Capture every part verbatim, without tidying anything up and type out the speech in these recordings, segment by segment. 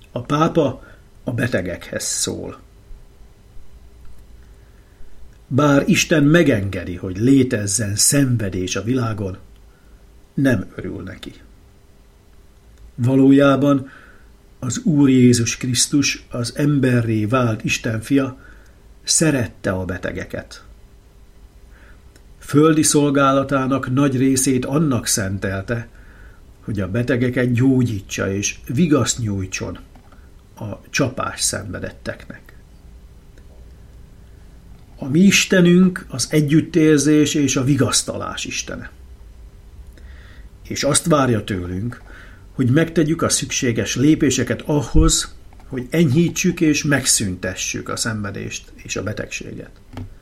A pápa a betegekhez szól. Bár Isten megengedi, hogy létezzen szenvedés a világon, nem örül neki. Valójában az Úr Jézus Krisztus, az emberré vált Isten fia, szerette a betegeket. Földi szolgálatának nagy részét annak szentelte, hogy a betegeket gyógyítsa és vigaszt nyújtson a csapás szenvedetteknek. A mi Istenünk az együttérzés és a vigasztalás Istene. És azt várja tőlünk, hogy megtegyük a szükséges lépéseket ahhoz, hogy enyhítsük és megszüntessük a szenvedést és a betegséget.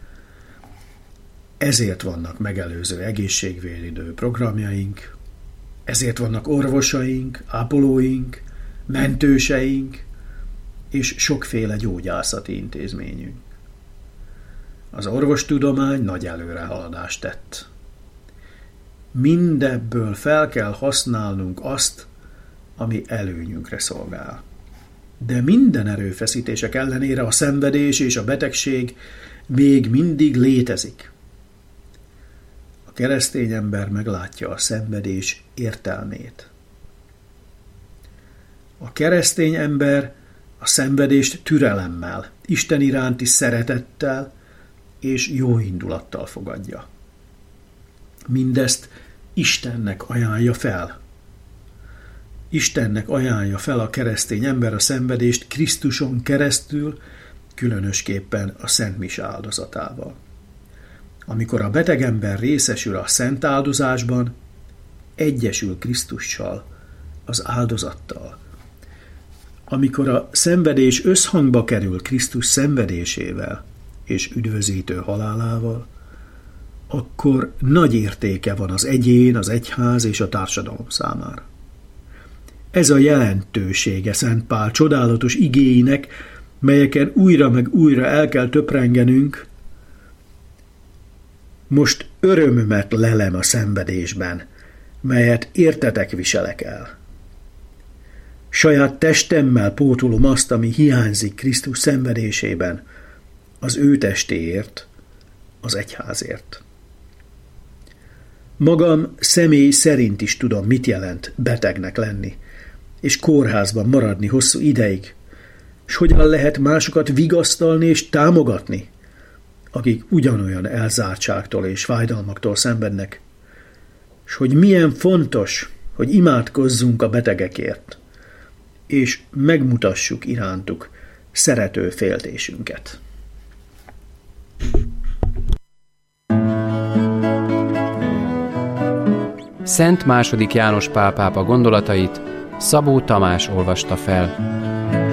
Ezért vannak megelőző egészségvédő programjaink, ezért vannak orvosaink, ápolóink, mentőseink és sokféle gyógyászati intézményünk. Az orvostudomány nagy előrehaladást tett. Mindebből fel kell használnunk azt, ami előnyünkre szolgál. De minden erőfeszítések ellenére a szenvedés és a betegség még mindig létezik. A keresztény ember meglátja a szenvedés értelmét. A keresztény ember a szenvedést türelemmel, Isten iránti szeretettel és jó indulattal fogadja. Mindezt Istennek ajánlja fel. Istennek ajánlja fel a keresztény ember a szenvedést Krisztuson keresztül, különösképpen a Szent Mise áldozatával. Amikor a beteg ember részesül a szent áldozásban, egyesül Krisztussal, az áldozattal. Amikor a szenvedés összhangba kerül Krisztus szenvedésével és üdvözítő halálával, akkor nagy értéke van az egyén, az egyház és a társadalom számára. Ez a jelentősége Szent Pál csodálatos igéinek, melyeken újra meg újra el kell töprengenünk. Most örömömet lelem a szenvedésben, melyet értetek viselek el. Saját testemmel pótolom azt, ami hiányzik Krisztus szenvedésében, az ő testéért, az egyházért. Magam személy szerint is tudom, mit jelent betegnek lenni, és kórházban maradni hosszú ideig, és hogyan lehet másokat vigasztalni és támogatni, akik ugyanolyan elzártságtól és fájdalmaktól szenvednek, és hogy milyen fontos, hogy imádkozzunk a betegekért, és megmutassuk irántuk szerető féltésünket. Szent második János Pál pápa gondolatait Szabó Tamás olvasta fel.